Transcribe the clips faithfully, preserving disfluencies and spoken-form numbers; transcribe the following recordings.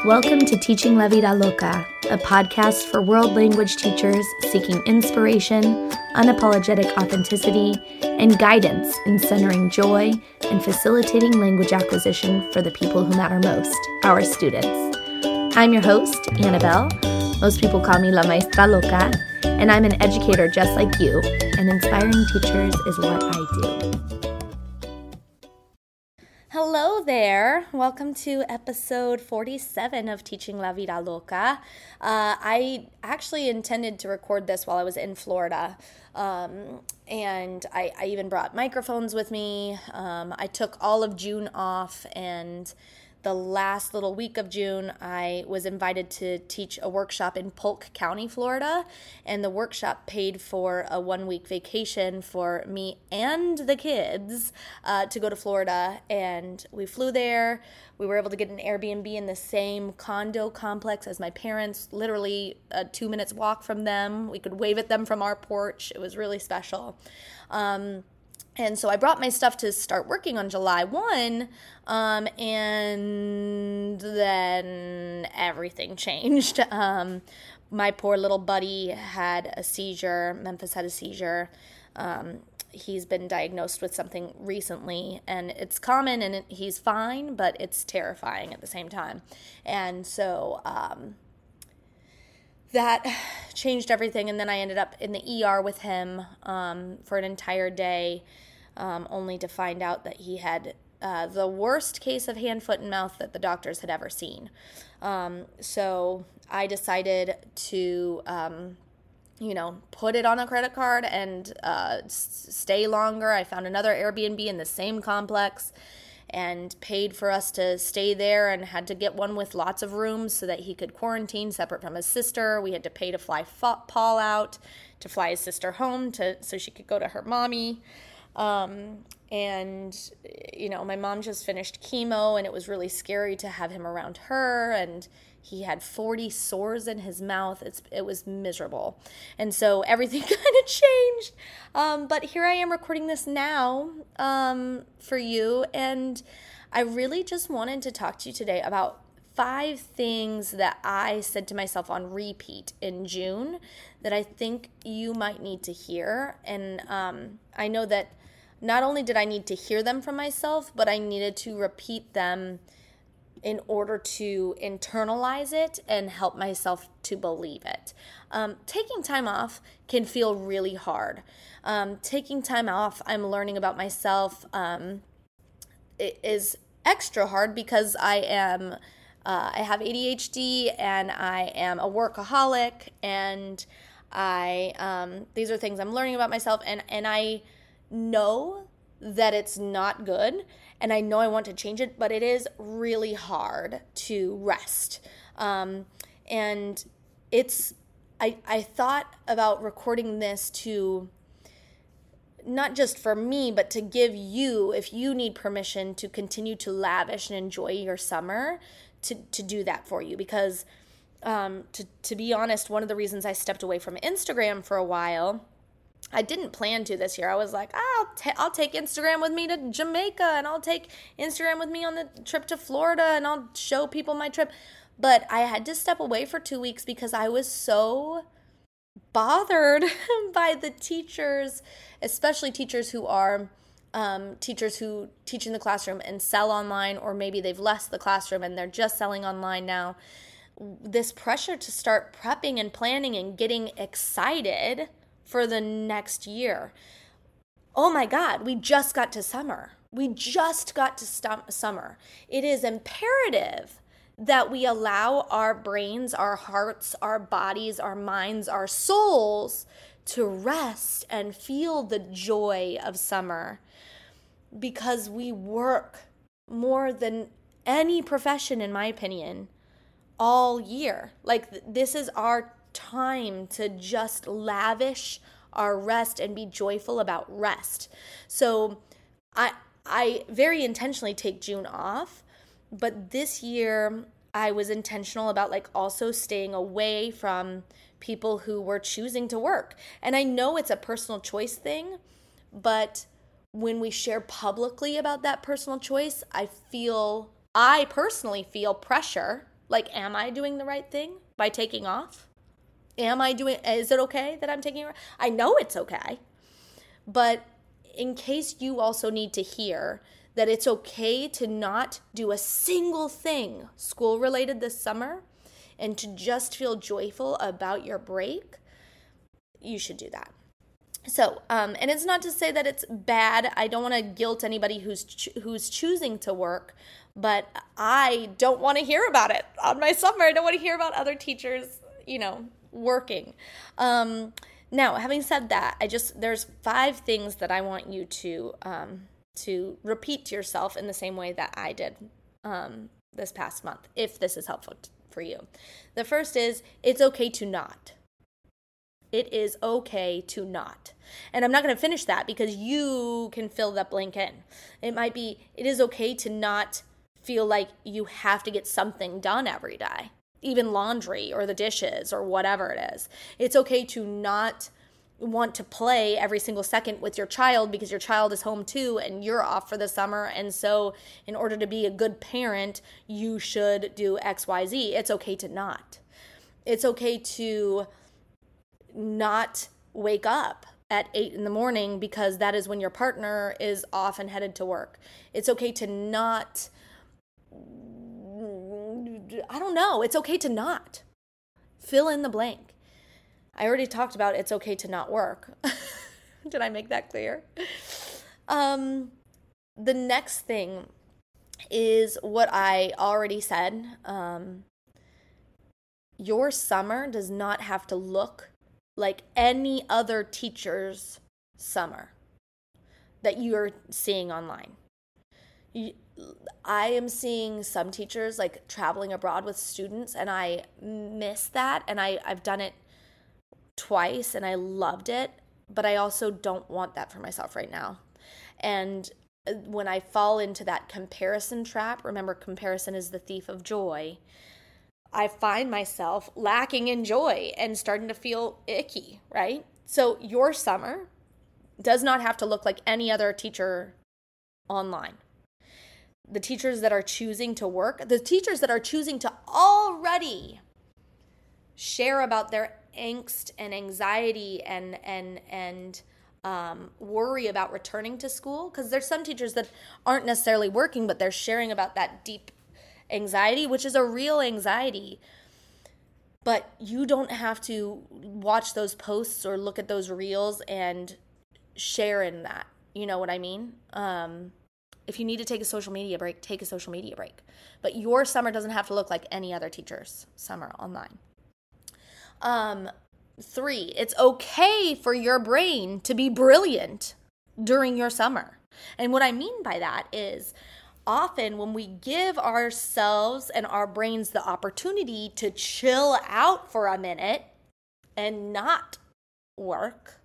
Welcome to Teaching La Vida Loca, a podcast for world language teachers seeking inspiration, unapologetic authenticity, and guidance in centering joy and facilitating language acquisition for the people who matter most, our students. I'm your host, Annabelle. Most people call me La Maestra Loca, and I'm an educator just like you, and inspiring teachers is what I do. Hello there. Welcome to episode forty-seven of Teaching La Vida Loca. Uh, I actually intended to record this while I was in Florida, um, and I, I even brought microphones with me. Um, I took all of June off, and the last little week of June, I was invited to teach a workshop in Polk County, Florida, and the workshop paid for a one-week vacation for me and the kids uh, to go to Florida, and we flew there. We were able to get an Airbnb in the same condo complex as my parents, literally a two minutes walk from them. We could wave at them from our porch. It was really special. Um, And so I brought my stuff to start working on July first, um, and then everything changed. Um, my poor little buddy had a seizure. Memphis had a seizure. Um, he's been diagnosed with something recently, and it's common, and it, he's fine, but it's terrifying at the same time. And so um, that changed everything, and then I ended up in the E R with him um, for an entire day, um, only to find out that he had uh, the worst case of hand, foot, and mouth that the doctors had ever seen. Um, so I decided to, um, you know, put it on a credit card and uh, s- stay longer. I found another Airbnb in the same complex and paid for us to stay there, and had to get one with lots of rooms so that he could quarantine separate from his sister. We had to pay to fly Paul out, to fly his sister home to so she could go to her mommy. Um, and, you know, my mom just finished chemo, and it was really scary to have him around her, and he had forty sores in his mouth. It's It was miserable. And so everything kind of changed. Um, but here I am recording this now um, for you. And I really just wanted to talk to you today about five things that I said to myself on repeat in June that I think you might need to hear. And um, I know that not only did I need to hear them from myself, but I needed to repeat them in order to internalize it and help myself to believe it. Um, taking time off can feel really hard. Um, taking time off, I'm learning about myself, um, it is extra hard because I am, uh, I have A D H D, and I am a workaholic, and I, um, these are things I'm learning about myself, and, and I know that it's not good, and I know I want to change it, but it is really hard to rest. Um, and it's, I, I thought about recording this to, not just for me, but to give you, if you need permission to continue to lavish and enjoy your summer, to, to do that for you. Because um, to, to be honest, one of the reasons I stepped away from Instagram for a while, I didn't plan to this year. I was like, oh, I'll, ta- I'll take Instagram with me to Jamaica, and I'll take Instagram with me on the trip to Florida, and I'll show people my trip. But I had to step away for two weeks because I was so bothered by the teachers, especially teachers who are um, teachers who teach in the classroom and sell online, or maybe they've left the classroom and they're just selling online now. This pressure to start prepping and planning and getting excited for the next year. Oh my God, we just got to summer. We just got to st- summer. It is imperative that we allow our brains, our hearts, our bodies, our minds, our souls to rest and feel the joy of summer, because we work more than any profession, in my opinion, all year. Like, this is our time to just lavish our rest and be joyful about rest. So I I very intentionally take June off, but this year I was intentional about like also staying away from people who were choosing to work. And I know it's a personal choice thing, but when we share publicly about that personal choice, I feel I personally feel pressure Like, am I doing the right thing by taking off? Am I doing, is it okay that I'm taking, I know it's okay. But in case you also need to hear that it's okay to not do a single thing school related this summer and to just feel joyful about your break, you should do that. So, um, and it's not to say that it's bad. I don't want to guilt anybody who's cho- who's choosing to work, but I don't want to hear about it on my summer. I don't want to hear about other teachers, you know, working. Um, now, having said that, I just there's five things that I want you to um, to repeat to yourself in the same way that I did um, this past month, if this is helpful t- for you. The first is, it's okay to not. It is okay to not. And I'm not going to finish that because you can fill that blank in. It might be, it is okay to not feel like you have to get something done every day, even laundry or the dishes or whatever it is. It's okay to not want to play every single second with your child because your child is home too and you're off for the summer. And so in order to be a good parent, you should do X, Y, Z. It's okay to not. It's okay to not wake up at eight in the morning because that is when your partner is off and headed to work. It's okay to not, I don't know, it's okay to not. Fill in the blank. I already talked about it's okay to not work. Did I make that clear? Um, the next thing is what I already said. Um, your summer does not have to look like any other teacher's summer that you're seeing online. You, I am seeing some teachers like traveling abroad with students, and I miss that, and I, I've done it twice, and I loved it, but I also don't want that for myself right now. And when I fall into that comparison trap, remember, comparison is the thief of joy, I find myself lacking in joy and starting to feel icky, right? So your summer does not have to look like any other teacher online. The teachers that are choosing to work, the teachers that are choosing to already share about their angst and anxiety and and and um, worry about returning to school, because there's some teachers that aren't necessarily working, but they're sharing about that deep anxiety, which is a real anxiety. But you don't have to watch those posts or look at those reels and share in that. You know what I mean? Um, if you need to take a social media break, take a social media break. But your summer doesn't have to look like any other teacher's summer online. Um, three, it's okay for your brain to be brilliant during your summer. And what I mean by that is, often when we give ourselves and our brains the opportunity to chill out for a minute and not work,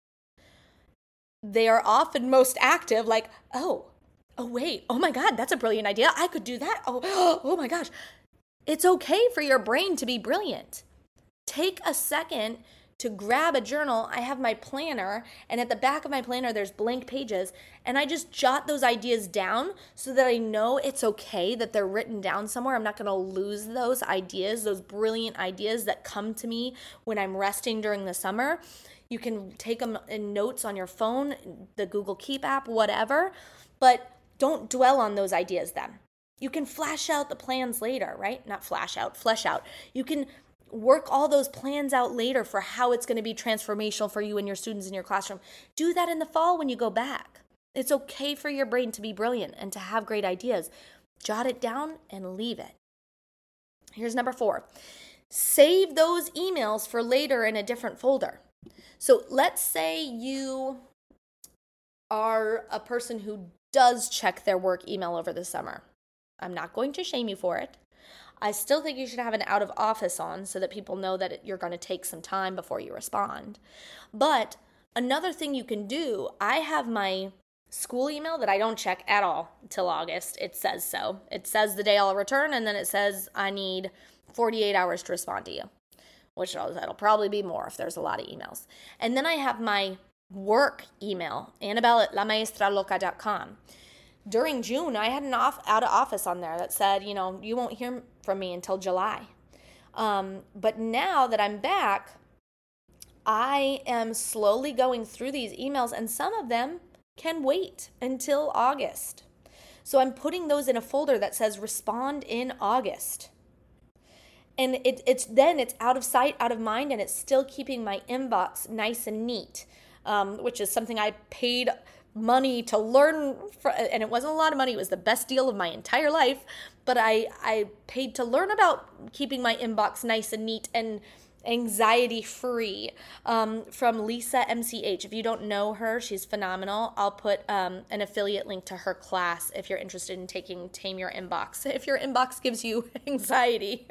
they are often most active, like, oh, oh wait, oh my God, that's a brilliant idea. I could do that. Oh, oh my gosh. It's okay for your brain to be brilliant. Take a second to grab a journal. I have my planner, and at the back of my planner, there's blank pages, and I just jot those ideas down so that I know it's okay that they're written down somewhere. I'm not going to lose those ideas, those brilliant ideas that come to me when I'm resting during the summer. You can take them in notes on your phone, the Google Keep app, whatever, but don't dwell on those ideas then. You can flash out the plans later, right? Not flash out, flesh out. You can work all those plans out later for how it's going to be transformational for you and your students in your classroom. Do that in the fall when you go back. It's okay for your brain to be brilliant and to have great ideas. Jot it down and leave it. Here's number four. Save those emails for later in a different folder. So let's say you are a person who does check their work email over the summer. I'm not going to shame you for it. I still think you should have an out of office on so that people know that it, you're going to take some time before you respond. But another thing you can do, I have my school email that I don't check at all till August. It says so. It says the day I'll return, and then it says I need forty-eight hours to respond to you, which that'll probably be more if there's a lot of emails. And then I have my work email, Annabelle at la maestra loca dot com. during June, I had an off out of office on there that said, you know, you won't hear from me until July. Um, but now that I'm back, I am slowly going through these emails, and some of them can wait until August. So I'm putting those in a folder that says respond in August. And it, it's then it's out of sight, out of mind, and it's still keeping my inbox nice and neat, um, which is something I paid money to learn, for, and it wasn't a lot of money. It was the best deal of my entire life, but I, I paid to learn about keeping my inbox nice and neat and anxiety-free um, from Lisa M C H. If you don't know her, she's phenomenal. I'll put um, an affiliate link to her class if you're interested in taking Tame Your Inbox. If your inbox gives you anxiety,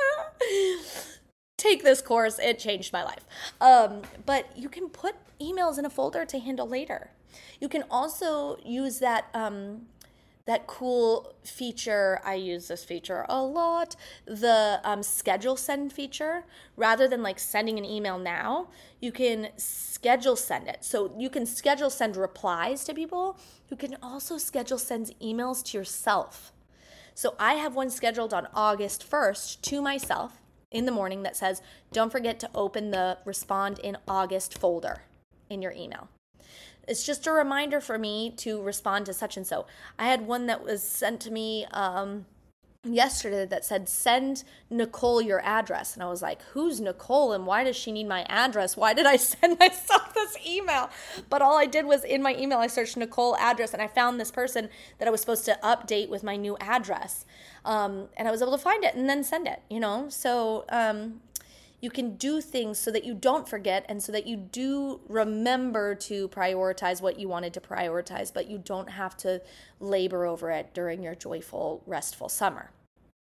take this course. It changed my life. Um, but you can put emails in a folder to handle later. You can also use that um, that cool feature. I use this feature a lot, the um, schedule send feature. Rather than like sending an email now, you can schedule send it. So you can schedule send replies to people. You can also schedule send emails to yourself. So I have one scheduled on August first to myself in the morning that says, don't forget to open the Respond in August folder in your email. It's just a reminder for me to respond to such and so. I had one that was sent to me um, yesterday that said, send Nicole your address. And I was like, who's Nicole and why does she need my address? Why did I send myself this email? But all I did was in my email, I searched Nicole address and I found this person that I was supposed to update with my new address. Um, and I was able to find it and then send it, you know? So um, you can do things so that you don't forget and so that you do remember to prioritize what you wanted to prioritize, but you don't have to labor over it during your joyful, restful summer.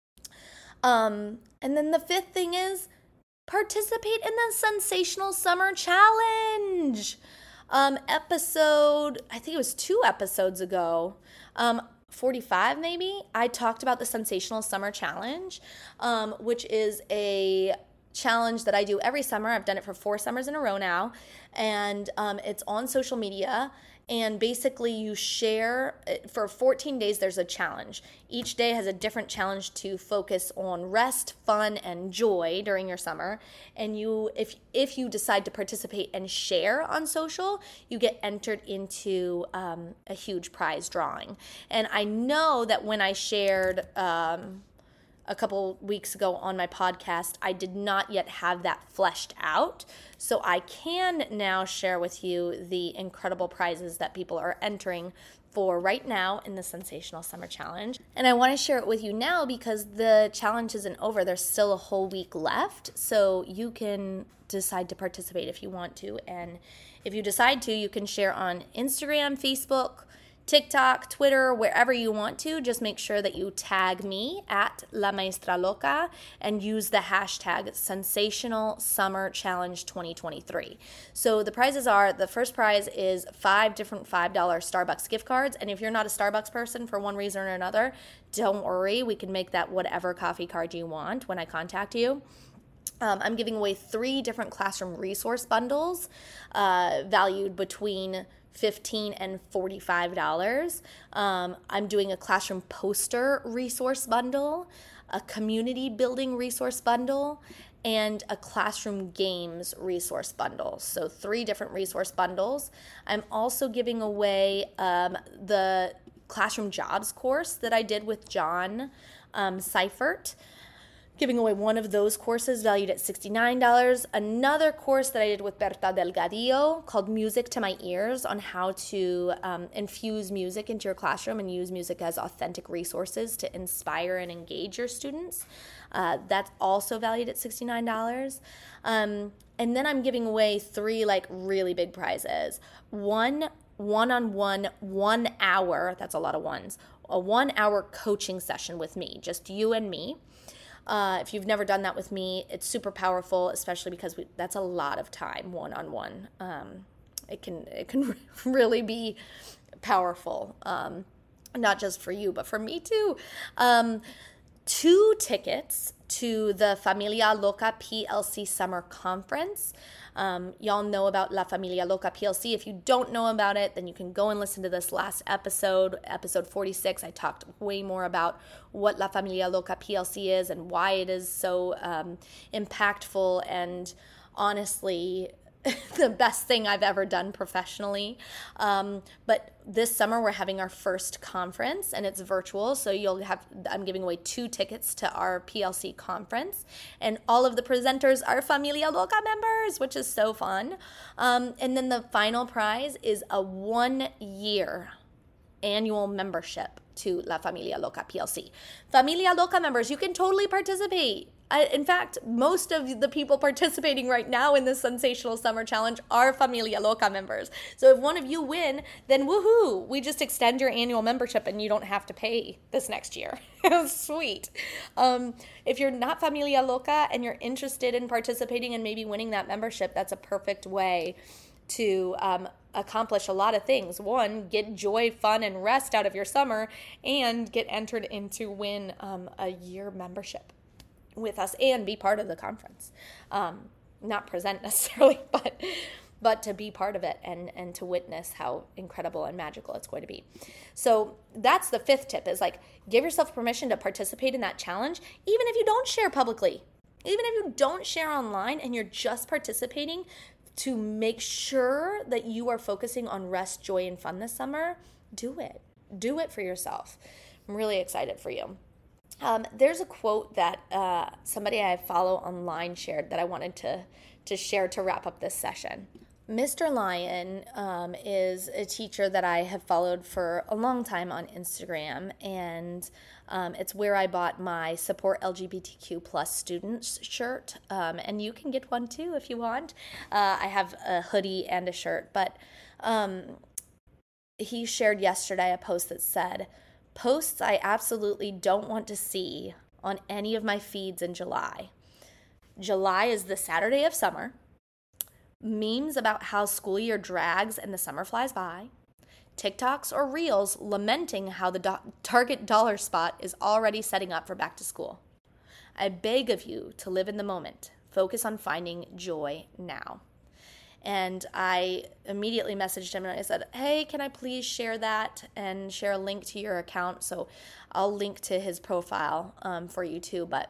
Um, and then the fifth thing is participate in the Sensational Summer Challenge. Um, episode, I think it was two episodes ago, um, forty-five maybe, I talked about the Sensational Summer Challenge, um, which is a challenge that I do every summer. I've done it for four summers in a row now, and um, it's on social media, and basically you share, for fourteen days there's a challenge. Each day has a different challenge to focus on rest, fun, and joy during your summer, and you, if if you decide to participate and share on social, you get entered into um, a huge prize drawing. And I know that when I shared um, a couple weeks ago on my podcast, I did not yet have that fleshed out. So I can now share with you the incredible prizes that people are entering for right now in the Sensational Summer Challenge. And I want to share it with you now because the challenge isn't over. There's still a whole week left. So you can decide to participate if you want to. And if you decide to, you can share on Instagram, Facebook, TikTok, Twitter, wherever you want to. Just make sure that you tag me at La Maestra Loca and use the hashtag Sensational Summer Challenge twenty twenty-three. So the prizes are, the first prize is five different five dollar Starbucks gift cards. And if you're not a Starbucks person for one reason or another, don't worry. We can make that whatever coffee card you want when I contact you. Um, I'm giving away three different classroom resource bundles uh, valued between fifteen dollars and forty-five dollars. Um, I'm doing a classroom poster resource bundle, a community building resource bundle, and a classroom games resource bundle. So three different resource bundles. I'm also giving away um, the classroom jobs course that I did with John um, Seifert. Giving away one of those courses valued at sixty-nine dollars. Another course that I did with Berta Delgadillo called Music to My Ears on how to um, infuse music into your classroom and use music as authentic resources to inspire and engage your students. Uh, that's also valued at sixty-nine dollars. Um, and then I'm giving away three like really big prizes. One one-on-one, one hour, that's a lot of ones, a one-hour coaching session with me, just you and me. Uh, if you've never done that with me, it's super powerful, especially because we, that's a lot of time one-on-one. Um, it can it can really be powerful, um, not just for you, but for me too. Um, two tickets to the Familia Loca P L C Summer Conference. Um, y'all know about La Familia Loca P L C. If you don't know about it, then you can go and listen to this last episode, episode forty-six. I talked way more about what La Familia Loca P L C is and why it is so um, impactful and honestly the best thing I've ever done professionally. Um, but this summer we're having our first conference and it's virtual. So you'll have, I'm giving away two tickets to our P L C conference and all of the presenters are Familia Loca members, which is so fun. Um, and then the final prize is a one year annual membership to La Familia Loca P L C. Familia Loca members, you can totally participate. I, in fact, most of the people participating right now in this Sensational Summer Challenge are Familia Loca members. So if one of you win, then woohoo, we just extend your annual membership and you don't have to pay this next year. Sweet. Um, if you're not Familia Loca and you're interested in participating and maybe winning that membership, that's a perfect way to um, accomplish a lot of things. One, get joy, fun, and rest out of your summer and get entered into win um, a year membership with us and be part of the conference. Um, not present necessarily, but but to be part of it and, and to witness how incredible and magical it's going to be. So that's the fifth tip is like give yourself permission to participate in that challenge, even if you don't share publicly. Even if you don't share online and you're just participating to make sure that you are focusing on rest, joy, and fun this summer, do it. Do it for yourself. I'm really excited for you. Um, there's a quote that uh, somebody I follow online shared that I wanted to, to share to wrap up this session. Mister Lyon um, is a teacher that I have followed for a long time on Instagram, and um, it's where I bought my Support L G B T Q plus Students shirt, um, and you can get one too if you want. Uh, I have a hoodie and a shirt, but um, he shared yesterday a post that said, "Posts I absolutely don't want to see on any of my feeds in July. July is the Saturday of summer. Memes about how school year drags and the summer flies by. TikToks or Reels lamenting how the do- Target dollar spot is already setting up for back to school. I beg of you to live in the moment. Focus on finding joy now." And I immediately messaged him and I said, hey, can I please share that and share a link to your account? So I'll link to his profile um, for you too. But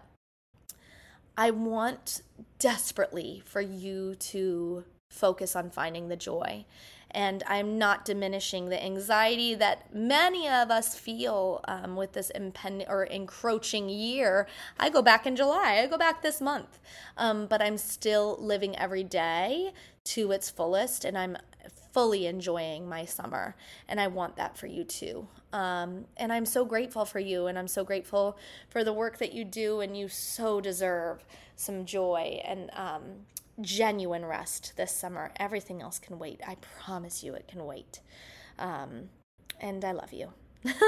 I want desperately for you to focus on finding the joy. And I'm not diminishing the anxiety that many of us feel um, with this impending or encroaching year. I go back in July. I go back this month. Um, but I'm still living every day to its fullest, and I'm fully enjoying my summer. And I want that for you too. Um, and I'm so grateful for you, and I'm so grateful for the work that you do, and you so deserve some joy and um, genuine rest this summer. Everything else can wait. I promise you it can wait. Um, and I love you.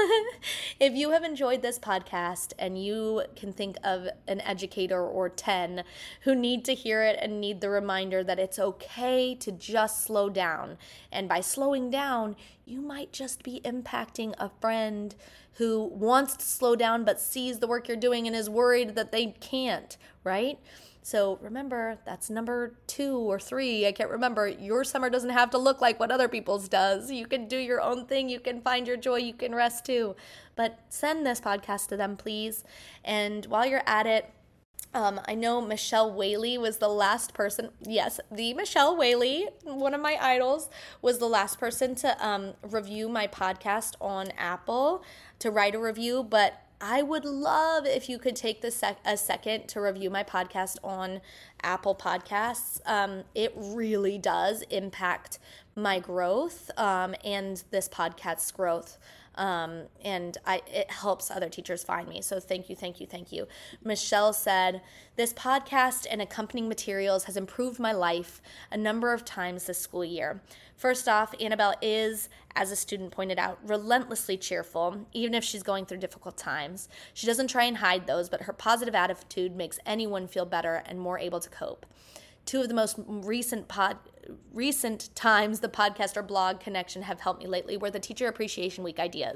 If you have enjoyed this podcast and you can think of an educator or ten who need to hear it and need the reminder that it's okay to just slow down, and by slowing down, you might just be impacting a friend who wants to slow down but sees the work you're doing and is worried that they can't, right? So remember, that's number two or three. I can't remember. Your summer doesn't have to look like what other people's does. You can do your own thing. You can find your joy. You can rest too. But send this podcast to them, please. And while you're at it, um, I know Michelle Whaley was the last person. Yes, the Michelle Whaley, one of my idols, was the last person to um, review my podcast on Apple, to write a review. But I would love if you could take the sec- a second to review my podcast on Apple Podcasts. Um, it really does impact my growth um, and this podcast's growth. Um, and I, it helps other teachers find me. So thank you, thank you, thank you. Michelle said, "This podcast and accompanying materials has improved my life a number of times this school year. First off, Annabelle is, as a student pointed out, relentlessly cheerful, even if she's going through difficult times. She doesn't try and hide those, but her positive attitude makes anyone feel better and more able to cope. Two of the most recent pod, recent times the podcast or blog connection have helped me lately were the Teacher Appreciation Week ideas.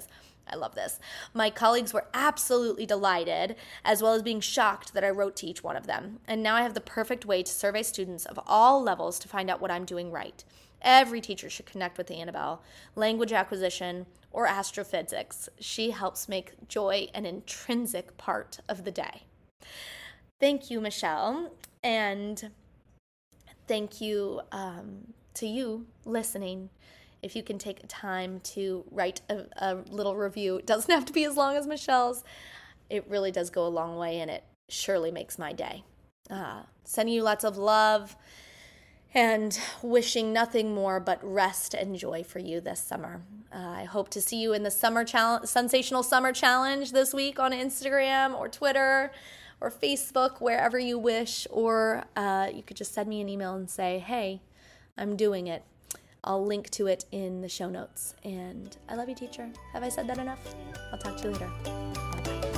I love this. My colleagues were absolutely delighted, as well as being shocked that I wrote to each one of them. And now I have the perfect way to survey students of all levels to find out what I'm doing right. Every teacher should connect with Annabelle. Language acquisition or astrophysics. She helps make joy an intrinsic part of the day. Thank you, Michelle. And thank you um, to you listening. If you can take time to write a, a little review, it doesn't have to be as long as Michelle's. It really does go a long way, and it surely makes my day. Uh, sending you lots of love and wishing nothing more but rest and joy for you this summer. Uh, I hope to see you in the summer challenge, Sensational Summer Challenge this week on Instagram or Twitter or Facebook, wherever you wish. Or uh, you could just send me an email and say, hey, I'm doing it. I'll link to it in the show notes. And I love you, teacher. Have I said that enough? I'll talk to you later. Bye-bye.